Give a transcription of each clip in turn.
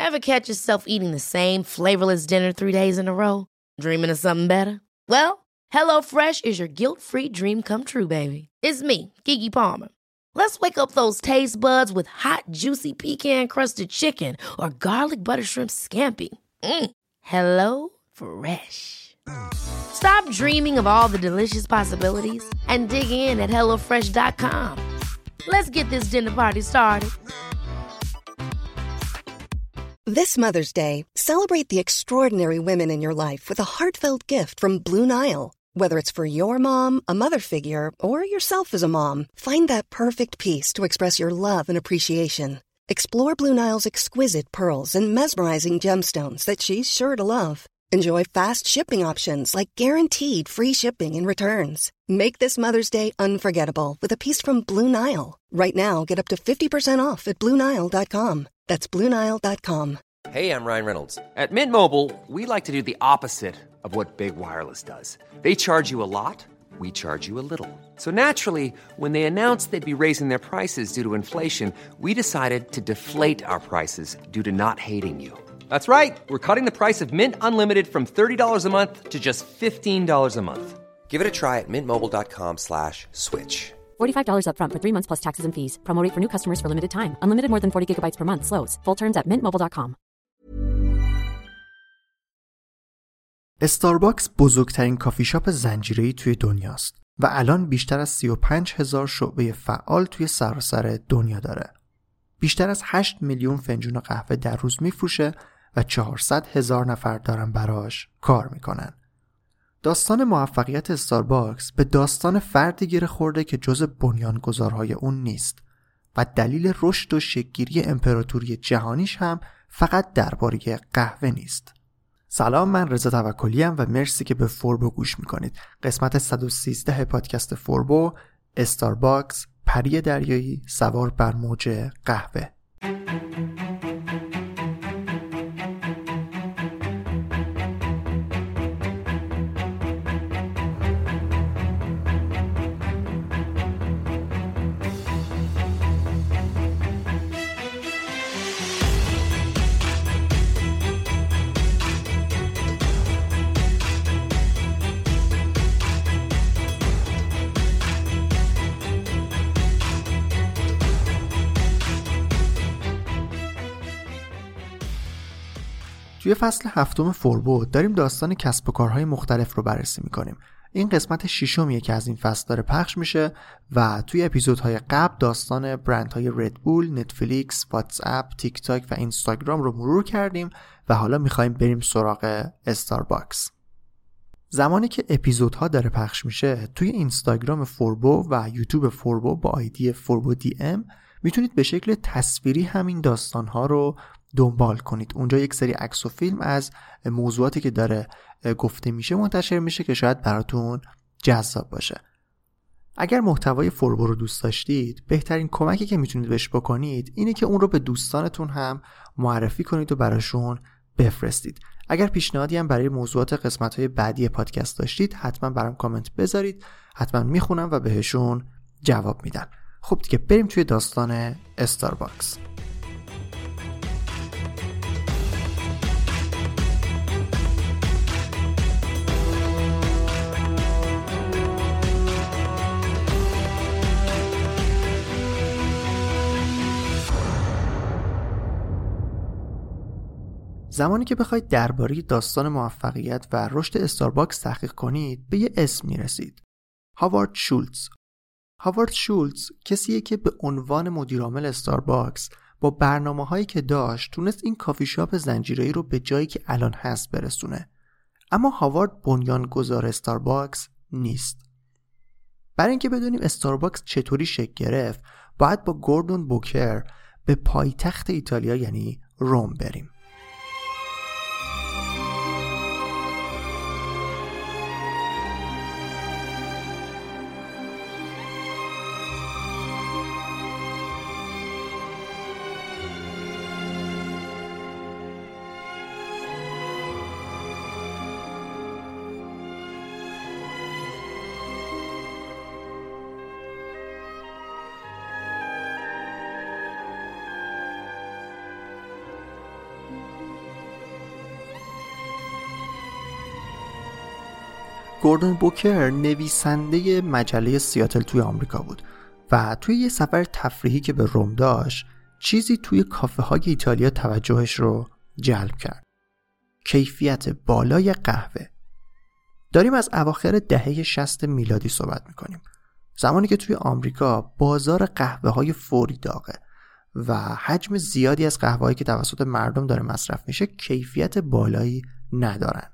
Ever catch yourself eating the same flavorless dinner 3 days in a row? Dreaming of something better? Well, HelloFresh is your guilt-free dream come true, baby. It's me, Keke Palmer. Let's wake up those taste buds with hot, juicy pecan-crusted chicken or garlic butter shrimp scampi. Hello Fresh. Stop dreaming of all the delicious possibilities and dig in at HelloFresh.com. Let's get this dinner party started. This Mother's Day, celebrate the extraordinary women in your life with a heartfelt gift from Blue Nile. Whether it's for your mom, a mother figure, or yourself as a mom, find that perfect piece to express your love and appreciation. Explore Blue Nile's exquisite pearls and mesmerizing gemstones that she's sure to love. Enjoy fast shipping options like guaranteed free shipping and returns. Make this Mother's Day unforgettable with a piece from Blue Nile. Right now, get up to 50% off at BlueNile.com. That's BlueNile.com. Hey, I'm Ryan Reynolds. At Mint Mobile, we like to do the opposite of what Big Wireless does. They charge you a lot, we charge you a little. So naturally, when they announced they'd be raising their prices due to inflation, we decided to deflate our prices due to not hating you. That's right. We're cutting the price of Mint Unlimited from $30 a month to just $15 a month. Give it a try at mintmobile.com/switch. $45 up front for 3 months plus taxes and fees. Promo rate for new customers for limited time. Unlimited more than 40 gigabytes per month slows. Full terms at mintmobile.com. استارباکس بزرگترین کافی شاپ زنجیره‌ای توی دنیاست و الان بیشتر از 35,000 شعبه فعال توی سراسر دنیا داره. بیشتر از 8 میلیون فنجون قهوه در روز میفروشه و 400,000 نفر دارن براش کار میکنن. داستان موفقیت استارباکس به داستان فردی گره خورده که جز بنیانگذارهای اون نیست و دلیل رشد و شکل‌گیری امپراتوری جهانیش هم فقط درباره قهوه نیست. سلام، من رضا توکلی ام و مرسی که به فوربو گوش میکنید. قسمت 113 پادکست فوربو، استارباکس، پری دریایی سوار بر موج قهوه. توی فصل 7 فوربو داریم داستان کسب و کارهای مختلف رو بررسی میکنیم. این قسمت 6میه که از این فصل داره پخش میشه و توی اپیزودهای قبل داستان برندهای ردبول، نتفلیکس، واتساپ، تیک تاک و اینستاگرام رو مرور کردیم و حالا میخوایم بریم سراغ استارباکس. زمانی که اپیزودها داره پخش میشه توی اینستاگرام فوربو و یوتیوب فوربو با آیدی فوربو دی ام میتونید به شکل تصویری همین داستانها رو دنبال کنید. اونجا یک سری عکس و فیلم از موضوعاتی که داره گفته میشه منتشر میشه که شاید براتون جذاب باشه. اگر محتوای فوربو رو دوست داشتید، بهترین کمکی که میتونید بهش بکنید اینه که اون رو به دوستانتون هم معرفی کنید و براشون بفرستید. اگر پیشنهادی هم برای موضوعات قسمت‌های بعدی پادکست داشتید، حتما برام کامنت بذارید. حتما میخونم و بهشون جواب میدم. خب دیگه بریم توی داستان استارباکس. زمانی که بخواید درباره داستان موفقیت و رشد استارباکس تحقیق کنید، به یه اسم میرسید. هاوارد شولتز. هاوارد شولتز کسیه که به عنوان مدیرعامل استارباکس با برنامه‌هایی که داشت تونست این کافی شاپ زنجیره‌ای رو به جایی که الان هست برسونه. اما هاوارد بنیانگذار استارباکس نیست. برای اینکه بدونیم استارباکس چطوری شکل گرفت، باید با گوردون بوکر به پایتخت ایتالیا یعنی روم بریم. گوردون بوکر نویسنده مجله سیاتل توی آمریکا بود و توی یه سفر تفریحی که به روم داشت چیزی توی کافه های ایتالیا توجهش رو جلب کرد. کیفیت بالای قهوه. داریم از اواخر دهه 60 میلادی صحبت میکنیم. زمانی که توی آمریکا بازار قهوه های فوری داغه و حجم زیادی از قهوه هایی که توسط مردم داره مصرف میشه کیفیت بالایی ندارن.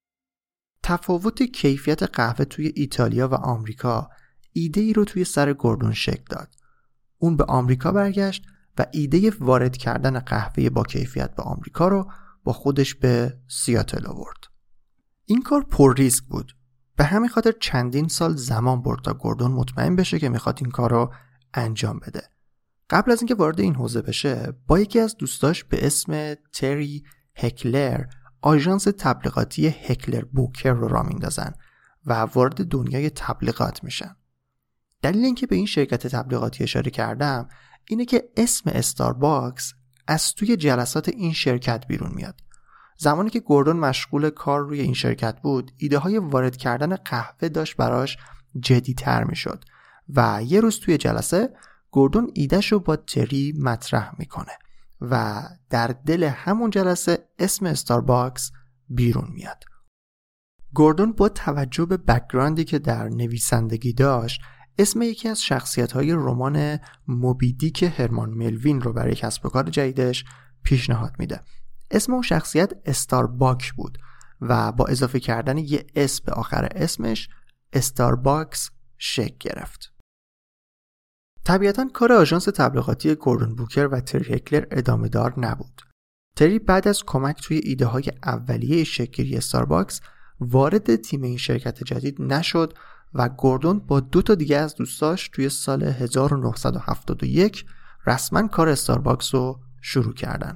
تفاوت کیفیت قهوه توی ایتالیا و آمریکا ایده ای رو توی سر گوردون شکل داد. اون به آمریکا برگشت و ایده وارد کردن قهوه با کیفیت به آمریکا رو با خودش به سیاتل آورد. این کار پر ریسک بود. به همین خاطر چندین سال زمان برد تا گوردون مطمئن بشه که میخواد این کار رو انجام بده. قبل از اینکه وارد این حوزه بشه با یکی از دوستاش به اسم تری هکلر آژانس تبلیغاتی هکلر بوکر رو راه میندازن و وارد دنیای تبلیغات میشن. دلیل اینکه به این شرکت تبلیغاتی اشاره کردم اینه که اسم استارباکس از توی جلسات این شرکت بیرون میاد. زمانی که گوردون مشغول کار روی این شرکت بود ایده های وارد کردن قهوه داشت براش جدی‌تر میشد و یه روز توی جلسه گوردون ایدهش رو با تری مطرح میکنه و در دل همون جلسه اسم استارباکس بیرون میاد. گوردون با توجه به بک‌گراندی که در نویسندگی داشت اسم یکی از شخصیت‌های رمان موبی دیک هرمان ملوین رو برای کسب و کار جدیدش پیشنهاد میده. اسم اون شخصیت استارباک بود و با اضافه کردن یه اسم به آخر اسمش استارباکس شکل گرفت. طبیعتاً کار آژانس تبلیغاتی گوردون بوکر و تری هکلر ادامه دار نبود. تری بعد از کمک توی ایده های اولیه شکل‌گیری استارباکس وارد تیم این شرکت جدید نشد و گوردون با 2 دیگه از دوستاش توی سال 1971 رسما کار استارباکس رو شروع کردن.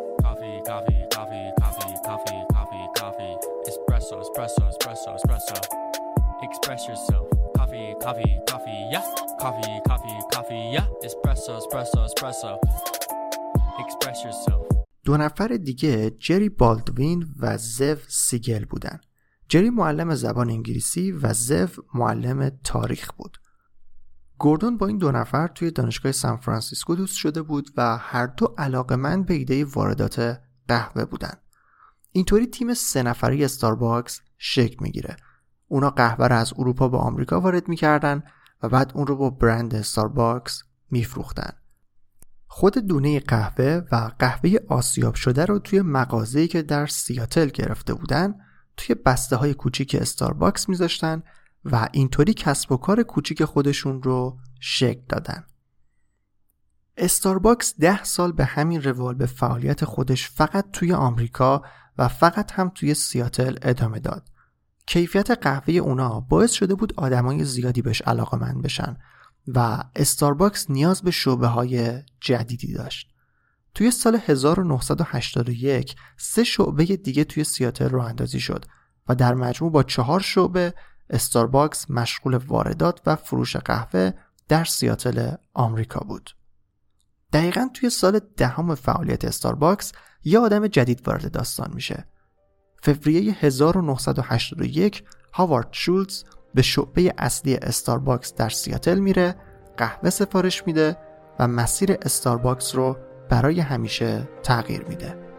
Express yourself. Coffee, yeah. Coffee, yeah. Espresso. Express yourself. 2 نفر دیگه جری بالدوین و زو سیگل بودن. جری معلم زبان انگلیسی و زو معلم تاریخ بود. گوردون با این 2 نفر توی دانشگاه سان فرانسیسکو دوست شده بود و هر دو علاقه‌مند به ایده واردات قهوه بودن. اینطوری تیم 3 نفری استارباکس شکل میگیره. اونا قهوه رو از اروپا به آمریکا وارد میکردن و بعد اون رو با برند استارباکس میفروختن. خود دونه قهوه و قهوه آسیاب شده رو توی مغازه‌ای که در سیاتل گرفته بودن توی بسته های کوچیک استارباکس میذاشتن و اینطوری کسب و کار کوچیک خودشون رو شکل دادن. استارباکس 10 سال به همین روال به فعالیت خودش فقط توی آمریکا و فقط هم توی سیاتل ادامه داد. کیفیت قهوه اونا باعث شده بود آدمای زیادی بهش علاقه‌مند بشن و استارباکس نیاز به شعبه‌های جدیدی داشت. توی سال 1981 3 شعبه دیگه توی سیاتل راه اندازی شد و در مجموع با 4 شعبه استارباکس مشغول واردات و فروش قهوه در سیاتل آمریکا بود. دقیقاً توی سال 10 فعالیت استارباکس یه آدم جدید وارد داستان میشه. فوریه 1981 هاوارد شولتز به شعبه اصلی استارباکس در سیاتل میره، قهوه سفارش میده و مسیر استارباکس رو برای همیشه تغییر میده.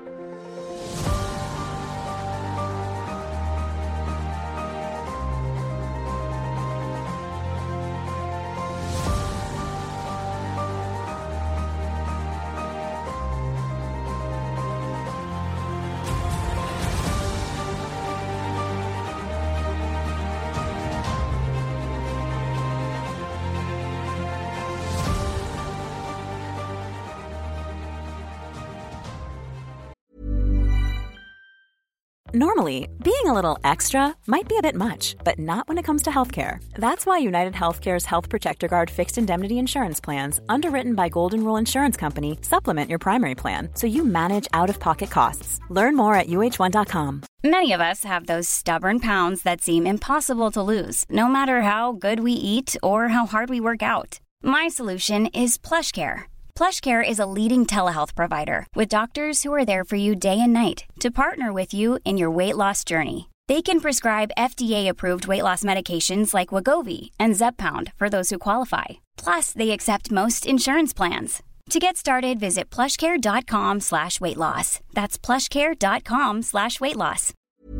Normally, being a little extra might be a bit much, but not when it comes to healthcare. That's why United Healthcare's Health Protector Guard fixed indemnity insurance plans, underwritten by Golden Rule Insurance Company, supplement your primary plan so you manage out-of-pocket costs. Learn more at uh1.com. Many of us have those stubborn pounds that seem impossible to lose, no matter how good we eat or how hard we work out. My solution is PlushCare. PlushCare is a leading telehealth provider with doctors who are there for you day and night to partner with you in your weight loss journey. They can prescribe FDA-approved weight loss medications like Wegovy and Zepbound for those who qualify. Plus, they accept most insurance plans. To get started, visit plushcare.com/weightloss. That's plushcare.com/weightloss.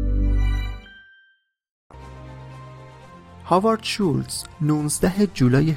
هاوارد شولتز 19 جولای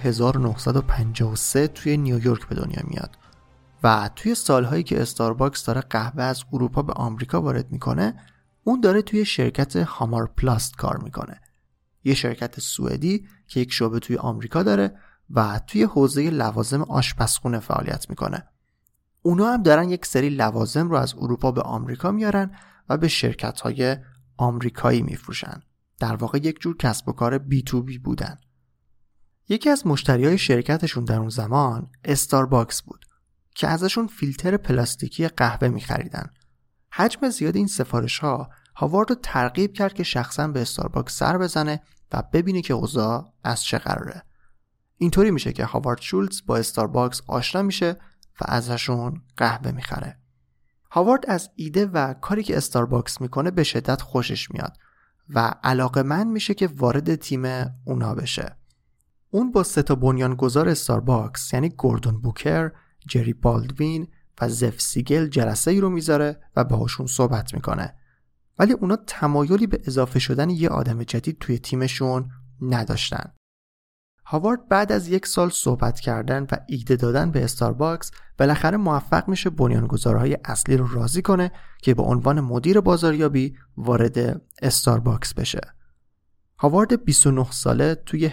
1953 توی نیویورک به دنیا میاد و توی سالهایی که استارباکس داره قهوه از اروپا به آمریکا وارد میکنه، اون داره توی شرکت هامار پلاست کار میکنه، یه شرکت سوئدی که یک شعبه توی آمریکا داره و توی حوزه لوازم آشپزخونه فعالیت میکنه. اونا هم دارن یک سری لوازم رو از اروپا به آمریکا میارن و به شرکت‌های آمریکایی میفروشن. در واقع یک جور کسب و کار B2B بودن. یکی از مشتریای شرکتشون در اون زمان استارباکس بود که ازشون فیلتر پلاستیکی قهوه می‌خریدن. حجم زیاد این سفارش‌ها هاوارد رو ترغیب کرد که شخصاً به استارباکس سر بزنه و ببینه که اوضاع از چه قراره. اینطوری میشه که هاوارد شولتز با استارباکس آشنا میشه و ازشون قهوه میخره. هاوارد از ایده و کاری که استارباکس میکنه به شدت خوشش میاد و علاقه‌مند میشه که وارد تیم اونا بشه. اون با 3 بنیانگذار استارباکس یعنی گوردون بوکر، جری بالدوین و زف سیگل جلسه ای رو میذاره و باهاشون صحبت میکنه. ولی اونا تمایلی به اضافه شدن یه آدم جدید توی تیمشون نداشتن. هاوارد بعد از 1 سال صحبت کردن و ایده دادن به استارباکس بالاخره موفق میشه بنیانگذارهای اصلی رو راضی کنه که به عنوان مدیر بازاریابی وارد استارباکس بشه. هاوارد 29 ساله توی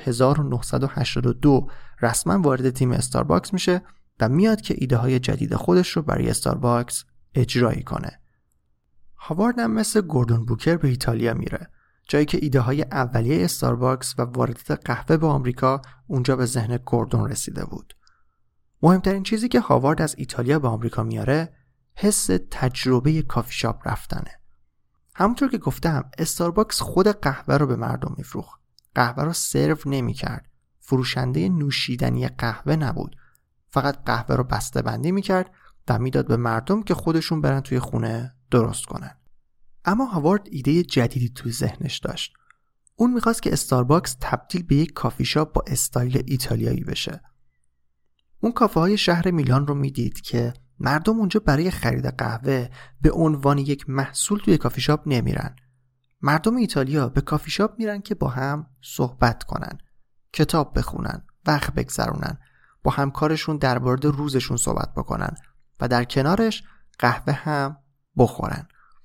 1982 رسما وارد تیم استارباکس میشه و میاد که ایده های جدید خودش رو برای استارباکس اجرایی کنه. هاوارد هم مثل گوردون بوکر به ایتالیا میره، جایی که ایده های اولیه استارباکس و واردات قهوه به آمریکا اونجا به ذهن گوردون رسیده بود. مهمترین چیزی که هاوارد از ایتالیا به آمریکا میاره حس تجربه کافی شاپ رفتنه. همونطور که گفتم استارباکس خود قهوه رو به مردم میفروخت. قهوه رو سرو نمی‌کرد. فروشنده نوشیدنی قهوه نبود. فقط قهوه رو بسته بندی می‌کرد و میداد به مردم که خودشون برن توی خونه درست کنن. اما هاوارد ایده جدیدی توی ذهنش داشت. اون می‌خواست که استارباکس تبدیل به یک کافی شاپ با استایل ایتالیایی بشه. اون کافه‌های شهر میلان رو میدید که مردم اونجا برای خرید قهوه به عنوان یک محصول توی کافی شاپ نمیرن. مردم ایتالیا به کافی شاپ میرن که با هم صحبت کنن، کتاب بخونن، وقت بگذرونن، با همکارشون در مورد روزشون صحبت بکنن و در کنارش قهوه هم بخورن.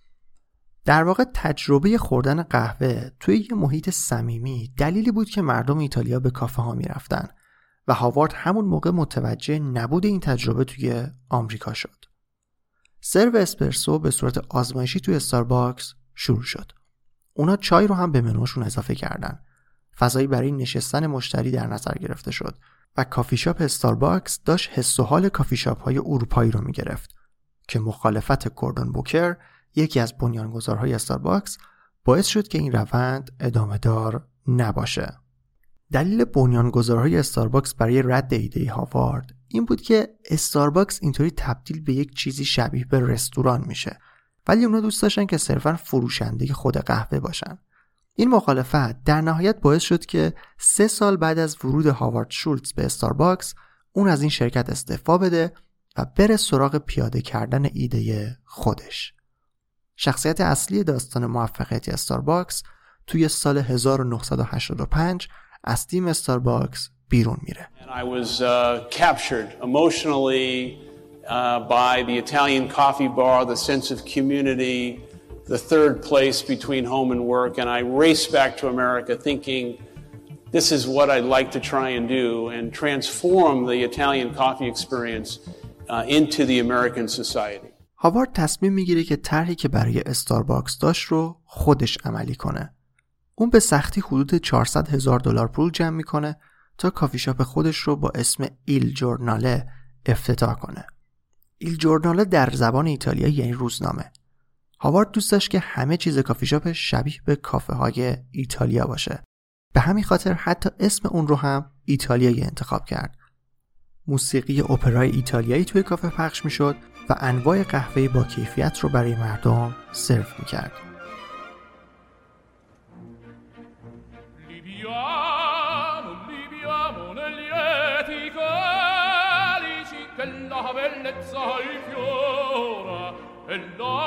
در واقع تجربه خوردن قهوه توی یه محیط صمیمی دلیلی بود که مردم ایتالیا به کافه ها میرفتن و هاوارد همون موقع متوجه نبود این تجربه توی آمریکا شد. سرو اسپرسو به صورت آزمایشی توی استارباکس شروع شد. اونا چای رو هم به منوشون اضافه کردن. فضایی برای نشستن مشتری در نظر گرفته شد و کافی شاپ استارباکس داشت حس و حال کافی شاپ های اروپایی رو میگرفت که مخالفت گوردون بوکر، یکی از بنیانگذارهای استارباکس، باعث شد که این روند ادامه دار نباشه. دلیل بنیانگذارهای استارباکس برای رد ایده هاوارد این بود که استارباکس اینطوری تبدیل به یک چیزی شبیه به رستوران میشه، ولی اونا دوست داشتن که صرفاً فروشنده خود قهوه باشن. این مخالفت در نهایت باعث شد که 3 سال بعد از ورود هاوارد شولتز به استارباکس اون از این شرکت استعفا بده و بره سراغ پیاده کردن ایده خودش. شخصیت اصلی داستان موفقیت استارباکس توی سال 1985 از تیم استارباکس بیرون میره. I was captured emotionally by the Italian coffee bar, the sense of community, the third place between home and work, and I raced back to America thinking this is what I'd like to try and do and transform the Italian coffee experience into the American society. هاوارد تصمیم میگیره که طرحی که برای استارباکس داشت رو خودش عملی کنه. اون به سختی حدود $400,000 پول جمع میکنه تا کافی شاپ خودش رو با اسم ایل جورناله افتتاح کنه. ایل جورناله در زبان ایتالیایی یعنی روزنامه. هاوارد دوست داشت که همه چیز کافی شاپ شبیه به کافه های ایتالیا باشه. به همین خاطر حتی اسم اون رو هم ایتالیایی انتخاب کرد. موسیقی اپرای ایتالیایی توی کافه پخش میشد و انواع قهوه با کیفیت رو برای مردم سرو میکرد. sua bellezza il fiora e là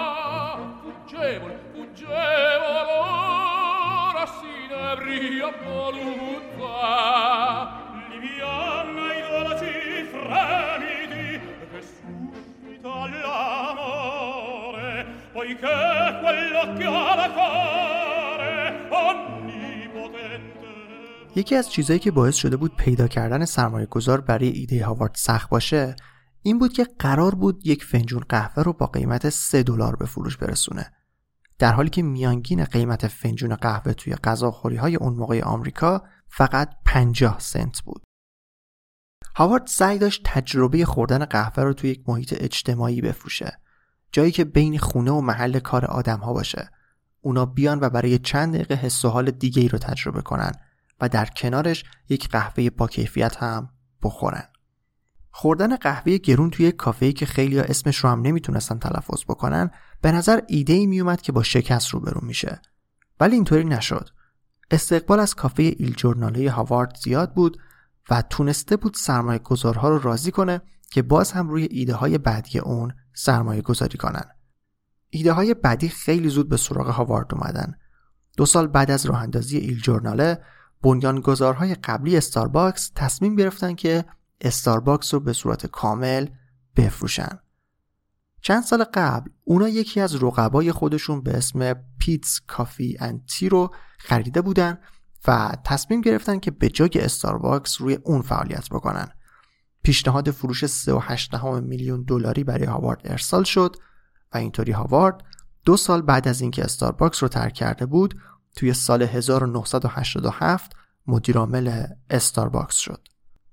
fuggevol ora s'inebria volutta liviana i dolci fremiti che suscita l'amore poiché quello che ha da cuore onnipotente. یکی از چیزایی که باعث شده بود پیدا کردن سرمایه گذار برای ایده هاوارد سخت باشه این بود که قرار بود یک فنجون قهوه رو با قیمت $3 به فروش برسونه، در حالی که میانگین قیمت فنجون قهوه توی غذاخوری‌های اون موقع آمریکا فقط 50 سنت بود. هاوارد سعی داشت تجربه خوردن قهوه رو توی یک محیط اجتماعی بفروشه، جایی که بین خونه و محل کار آدم‌ها باشه. اونا بیان و برای چند دقیقه حس و حال دیگه‌ای رو تجربه کنن و در کنارش یک قهوه با کیفیت هم بخورن. خوردن قهوه گرون توی یک کافه‌ای که خیلی‌ها اسمش رو هم نمیتونستن تلفظ بکنن به نظر ایده‌ای میومد که با شکست روبرو میشه، ولی اینطوری نشد. استقبال از کافه ایل جورناله هاوارد زیاد بود و تونسته بود سرمایه گذارها رو راضی کنه که باز هم روی ایده های بعدی اون سرمایه گذاری کنن. ایده های بعدی خیلی زود به سراغ هاوارد اومدن. 2 سال بعد از راه اندازی ایل جورناله بنیانگذارهای قبلی استارباکس تصمیم گرفتن که استارباکس رو به صورت کامل بفروشن. چند سال قبل اونا یکی از رقبای خودشون به اسم پیتز کافی اند تی رو خریده بودن و تصمیم گرفتن که به جای استارباکس روی اون فعالیت بکنن. پیشنهاد فروش $3.8 میلیون برای هاوارد ارسال شد و اینطوری هاوارد 2 سال بعد از اینکه استارباکس رو ترک کرده بود توی سال 1987 مدیر عامل استارباکس شد.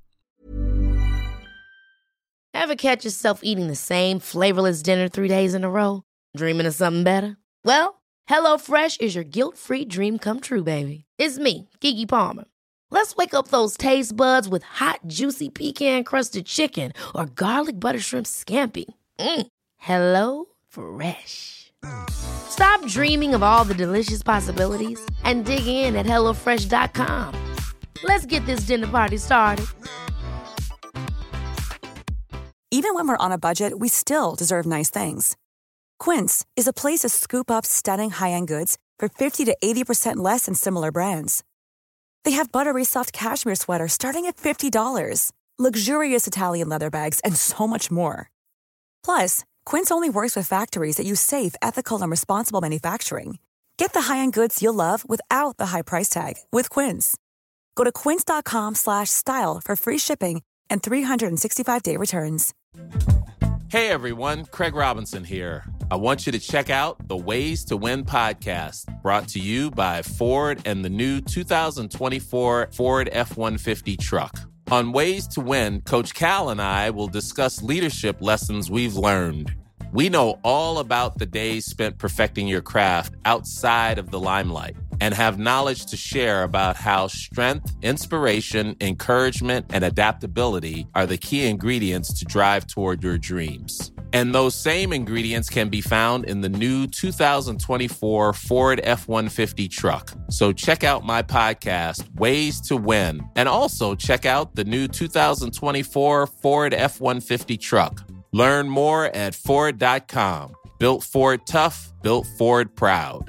Ever catch yourself eating the same flavorless dinner 3 days in a row? Dreaming of something better? Well, HelloFresh is your guilt-free dream come true, baby. It's me, Keke Palmer. Let's wake up those taste buds with hot, juicy pecan-crusted chicken or garlic butter shrimp scampi. HelloFresh. Stop dreaming of all the delicious possibilities and dig in at HelloFresh.com. Let's get this dinner party started. Even when we're on a budget, we still deserve nice things. Quince is a place to scoop up stunning high-end goods for 50 to 80% less than similar brands. They have buttery soft cashmere sweaters starting at $50, luxurious Italian leather bags, and so much more. Plus, Quince only works with factories that use safe, ethical, and responsible manufacturing. Get the high-end goods you'll love without the high price tag with Quince. Go to quince.com/style for free shipping and 365-day returns. Hey everyone, Craig Robinson here. I want you to check out the Ways to Win podcast, brought to you by Ford and the new 2024 Ford F-150 truck. On Ways to Win, Coach Cal and I will discuss leadership lessons we've learned. We know all about the days spent perfecting your craft outside of the limelight and have knowledge to share about how strength, inspiration, encouragement, and adaptability are the key ingredients to drive toward your dreams. And those same ingredients can be found in the new 2024 Ford F-150 truck. So check out my podcast, Ways to Win, and also check out the new 2024 Ford F-150 truck. Learn more at Ford.com. Built Ford tough, built Ford proud.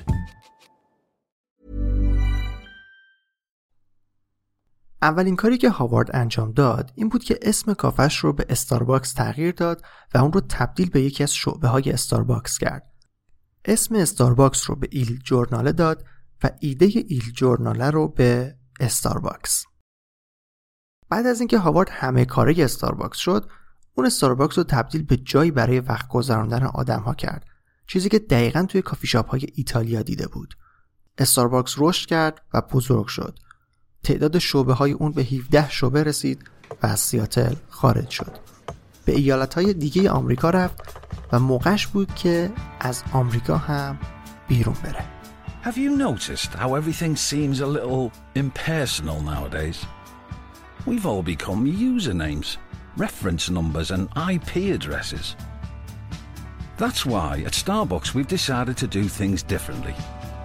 اولین کاری که هاوارد انجام داد این بود که اسم کافش رو به استارباکس تغییر داد و اون رو تبدیل به یکی از شعبه‌های استارباکس کرد. اسم استارباکس رو به ایل جورناله داد و ایده ایل جورناله رو به استارباکس. بعد از اینکه هاوارد همه کاره استارباکس شد، اون استارباکس رو تبدیل به جایی برای وقت گذراندن آدم‌ها کرد. چیزی که دقیقاً توی کافی شاپ‌های ایتالیا دیده بود. استارباکس رشد کرد و بزرگ شد. تعداد شعبه‌های اون به 17 شعبه رسید و از سیاتل خارج شد. به ایالت‌های دیگه آمریکا رفت و موقعش بود که از آمریکا هم بیرون بره. Have you noticed how everything seems a little impersonal nowadays? We've all become usernames, reference numbers and IP addresses. That's why at Starbucks we've decided to do things differently.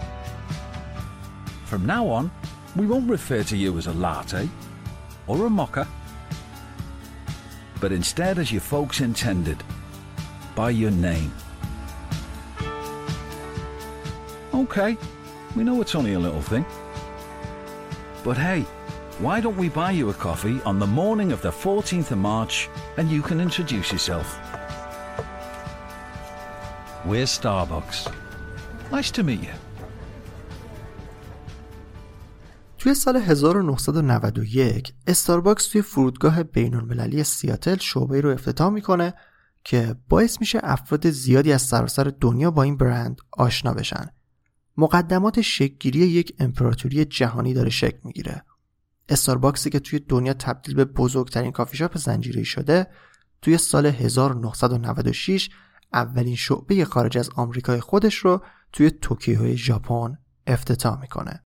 From now on, we won't refer to you as a latte or a mocha. but instead as you folks intended, by your name. Okay, we know it's only a little thing. But hey, why don't we buy you a coffee on the morning of the 14th of March and you can introduce yourself? We're Starbucks. Nice to meet you. توی سال 1991 استارباکس توی فرودگاه بین‌المللی سیاتل شعبه‌ای رو افتتاح میکنه که باعث میشه افراد زیادی از سراسر دنیا با این برند آشنا بشن. مقدمات شکل‌گیری یک امپراتوری جهانی داره شکل میگیره. استارباکسی که توی دنیا تبدیل به بزرگترین کافی شاپ زنجیره‌ای شده، توی سال 1996 اولین شعبه خارج از آمریکای خودش رو توی توکیو ژاپن افتتاح میکنه.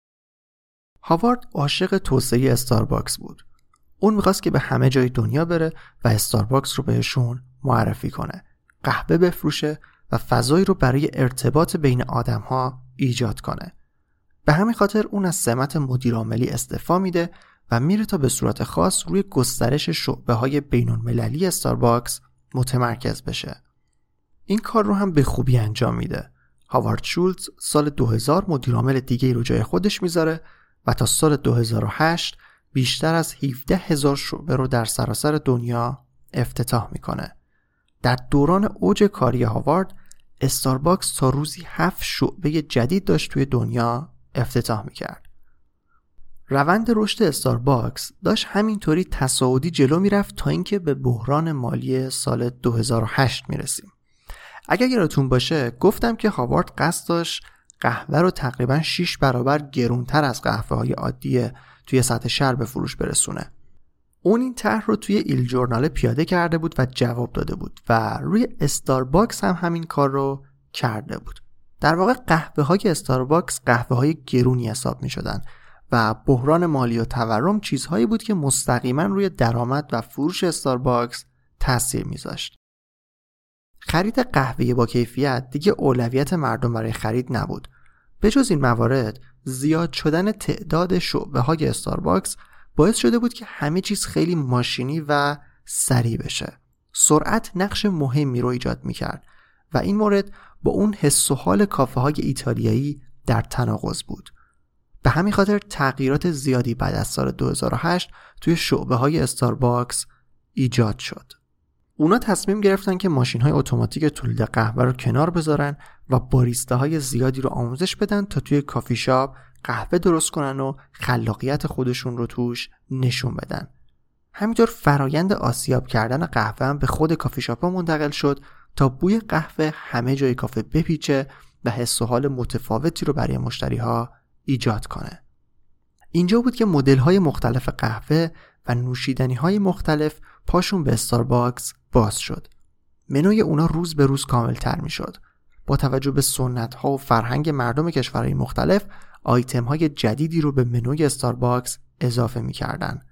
هاوارد عاشق توسعه استارباکس بود. اون میخواست که به همه جای دنیا بره و استارباکس رو بهشون معرفی کنه، قهوه بفروشه و فضایی رو برای ارتباط بین آدم‌ها ایجاد کنه. به همین خاطر اون از سمت مدیرعاملی استعفا میده و میره تا به صورت خاص روی گسترش شعبه‌های بین‌المللی استارباکس متمرکز بشه. این کار رو هم به خوبی انجام میده. هاوارد شولتز سال 2000 مدیرعامل دیگه‌ای رو جای خودش میذاره و تا سال 2008 بیشتر از 17,000 شعبه رو در سراسر دنیا افتتاح میکنه. در دوران اوج کاری هاوارد، استارباکس تا روزی 7 شعبه جدید داشت توی دنیا افتتاح میکرد. روند رشد استارباکس داشت همینطوری تصاعدی جلو میرفت تا اینکه به بحران مالی سال 2008 میرسیم. اگر یادتون باشه گفتم که هاوارد قصد داشت قهوه رو تقریباً 6 برابر گرونتر از قهوه‌های عادی توی سطح شهر به فروش برسونه. اون این طرح رو توی ایل جورنال پیاده کرده بود و جواب داده بود و روی استارباکس هم همین کار رو کرده بود. در واقع قهوه‌های استارباکس قهوه‌های گرونی حساب می‌شدن و بحران مالی و تورم چیزهایی بود که مستقیما روی درآمد و فروش استارباکس تأثیر می‌ذاشت. خرید قهوه با کیفیت دیگه اولویت مردم برای خرید نبود. به جز این موارد، زیاد شدن تعداد شعبه‌های استارباکس باعث شده بود که همه چیز خیلی ماشینی و سریع بشه. سرعت نقش مهمی رو ایجاد می‌کرد و این مورد با اون حس و حال کافه‌های ایتالیایی در تناقض بود. به همین خاطر تغییرات زیادی بعد از سال 2008 توی شعبه‌های استارباکس ایجاد شد. اونا تصمیم گرفتن که ماشین‌های اتوماتیک تولید قهوه رو کنار بذارن و باریستاهای زیادی رو آموزش بدن تا توی کافی شاپ قهوه درست کنن و خلاقیت خودشون رو توش نشون بدن. همینطور فرایند آسیاب کردن قهوه هم به خود کافی شاپ‌ها منتقل شد تا بوی قهوه همه جای کافه بپیچه و حس و حال متفاوتی رو برای مشتری‌ها ایجاد کنه. اینجا بود که مدل‌های مختلف قهوه و نوشیدنی‌های مختلف پاشون به استارباکس باز شد. منوی اونا روز به روز کامل‌تر می‌شد. با توجه به سنت‌ها و فرهنگ مردم کشورهای مختلف، آیتم‌های جدیدی رو به منوی استارباکس اضافه می‌کردن.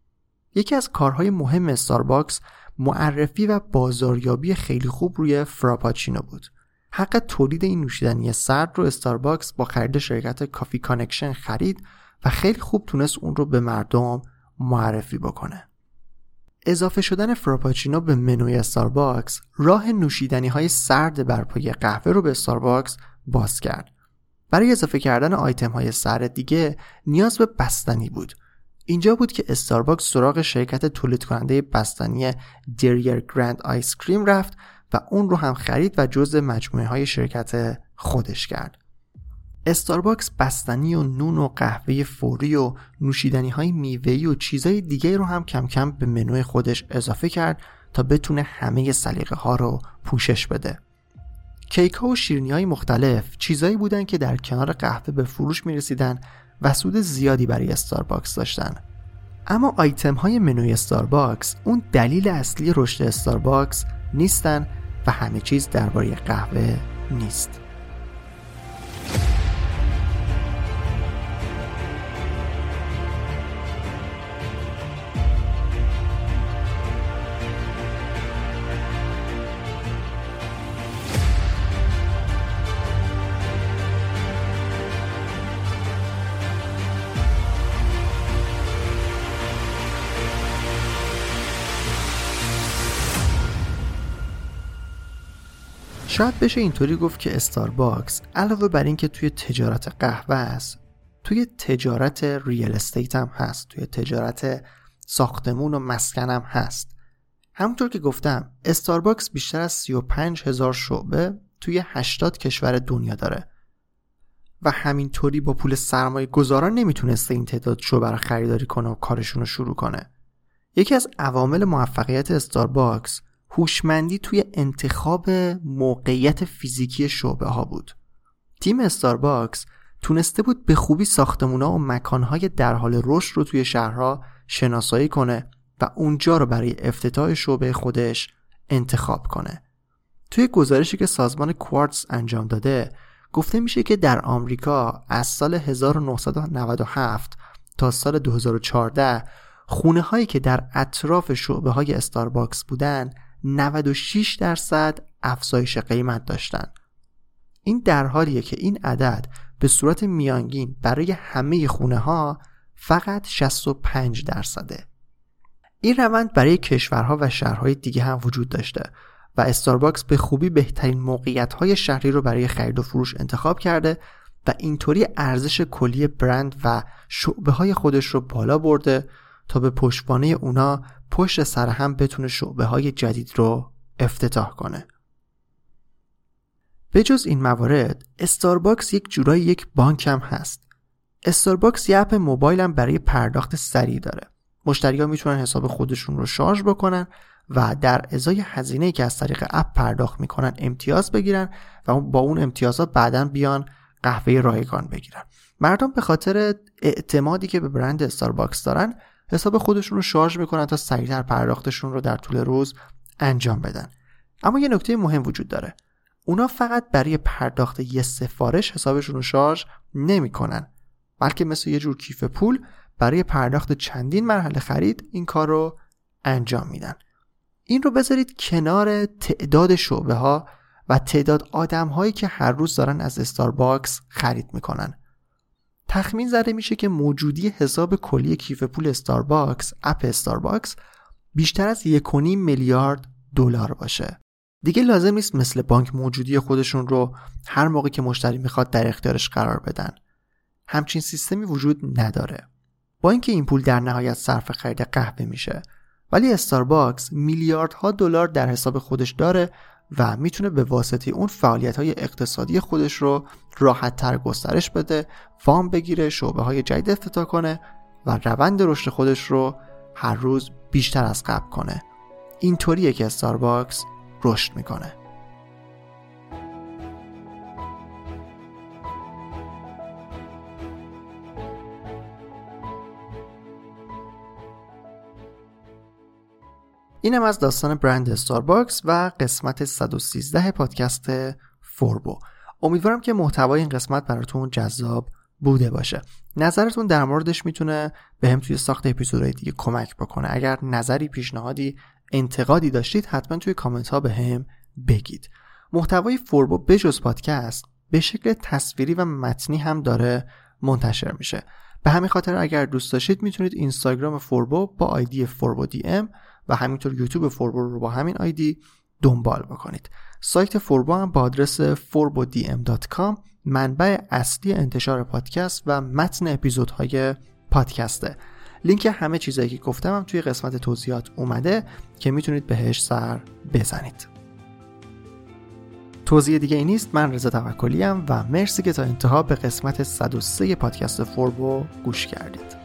یکی از کارهای مهم استارباکس معرفی و بازاریابی خیلی خوب روی فراپاچینو بود. حق تولید این نوشیدنی سرد رو استارباکس با خرید شرکت کافی کانکشن خرید و خیلی خوب تونست اون رو به مردم معرفی بکنه. اضافه شدن فراپاچینو به منوی استارباکس راه نوشیدنی‌های سرد بر پایه قهوه رو به استارباکس باز کرد. برای اضافه کردن آیتم‌های سرد دیگه نیاز به بستنی بود. اینجا بود که استارباکس سراغ شرکت تولید کننده بستنی دریر گرند آیس کریم رفت و اون رو هم خرید و جزء مجموعه های شرکت خودش کرد. استارباکس بستنی و نون و قهوه فوری و نوشیدنی های میوه‌ای و چیزای دیگه رو هم کم کم به منوی خودش اضافه کرد تا بتونه همه سلیقه ها رو پوشش بده. کیک ها و شیرینی های مختلف چیزایی بودن که در کنار قهوه به فروش می رسیدن و سود زیادی برای استارباکس داشتن. اما آیتم های منوی استارباکس اون دلیل اصلی رشد استارباکس نیستن و همه چیز درباره قهوه نیست. شاید بشه اینطوری گفت که استارباکس علاوه بر این که توی تجارت قهوه است، توی تجارت ریال استیت هم هست، توی تجارت ساختمون و مسکن هم هست. همونطور که گفتم استارباکس بیشتر از 35,000 شعبه توی 80 کشور دنیا داره و همینطوری با پول سرمایه گذاران نمیتونسته این تعداد شعبه رو خریداری کنه و کارشون رو شروع کنه. یکی از عوامل موفقیت استارباکس هوشمندی توی انتخاب موقعیت فیزیکی شعبه ها بود. تیم استارباکس تونسته بود به خوبی ساختمونا و مکانهای در حال رشد رو توی شهرها شناسایی کنه و اونجا رو برای افتتاح شعبه خودش انتخاب کنه. توی گزارشی که سازمان کوارتز انجام داده گفته میشه که در آمریکا از سال 1997 تا سال 2014 خونه هایی که در اطراف شعبه های استارباکس بودن 96% افزایش قیمت داشتن. این در حالیه که این عدد به صورت میانگین برای همه خونه ها فقط 65%. این روند برای کشورها و شهرهای دیگه هم وجود داشته و استارباکس به خوبی بهترین موقعیت‌های شهری رو برای خرید و فروش انتخاب کرده و اینطوری ارزش کلی برند و شعبه‌های خودش رو بالا برده تا به پشتوانه اونا پشت سر هم بتونه شعبه‌های جدید رو افتتاح کنه. به جز این موارد استارباکس یک جورایی یک بانک هم هست. استارباکس یه اپ موبایل هم برای پرداخت سریع داره. مشتری‌ها میتونن حساب خودشون رو شارژ بکنن و در ازای هزینه‌ای که از طریق اپ پرداخت میکنن امتیاز بگیرن و با اون امتیازات بعداً بیان قهوه رایگان بگیرن. مردم به خاطر اعتمادی که به برند استارباکس دارن حساب خودشون رو شارژ میکنن تا سریعتر پرداختشون رو در طول روز انجام بدن. اما یه نکته مهم وجود داره. اونا فقط برای پرداخت یه سفارش حسابشون رو شارژ نمیکنن، بلکه مثل یه جور کیف پول برای پرداخت چندین مرحله خرید این کار رو انجام میدن. این رو بذارید کنار تعداد شعبه ها و تعداد آدم هایی که هر روز دارن از استارباکس خرید میکنن. تخمین زده میشه که موجودی حساب کلی کیف پول استارباکس، اپ استارباکس، بیشتر از 1.5 میلیارد دلار باشه. دیگه لازم نیست مثل بانک موجودی خودشون رو هر موقع که مشتری میخواد در اختیارش قرار بدن. همچین سیستمی وجود نداره. با اینکه این پول در نهایت صرف خرید قهوه میشه، ولی استارباکس میلیاردها دلار در حساب خودش داره و میتونه به واسطه اون فعالیت‌های اقتصادی خودش رو راحت‌تر گسترش بده، وام بگیره، شعبه‌های جدید افتتاح کنه و روند رشد خودش رو هر روز بیشتر از قبل کنه. اینطوریه که استارباکس رشد میکنه. اینم از داستان برند استارباکس و قسمت 113 پادکست فوربو. امیدوارم که محتوای این قسمت براتون جذاب بوده باشه. نظرتون در موردش میتونه بهم توی ساخت اپیزودهای دیگه کمک بکنه. اگر نظری، پیشنهادی، انتقادی داشتید حتما توی کامنت ها بهم بگید. محتوای فوربو بجز پادکست به شکل تصویری و متنی هم داره منتشر میشه. به همین خاطر اگر دوست داشتید میتونید اینستاگرام فوربو با آیدی فوربو دی ام و همینطور یوتیوب فوربو رو با همین آیدی دنبال بکنید. سایت فوربو هم با آدرس forbodm.com منبع اصلی انتشار پادکست و متن اپیزودهای پادکسته. لینک همه چیزایی که گفتم هم توی قسمت توضیحات اومده که میتونید بهش سر بزنید. توضیح دیگه ای نیست. من رضا توکلی ام و مرسی که تا انتها به قسمت 103 پادکست فوربو گوش کردید.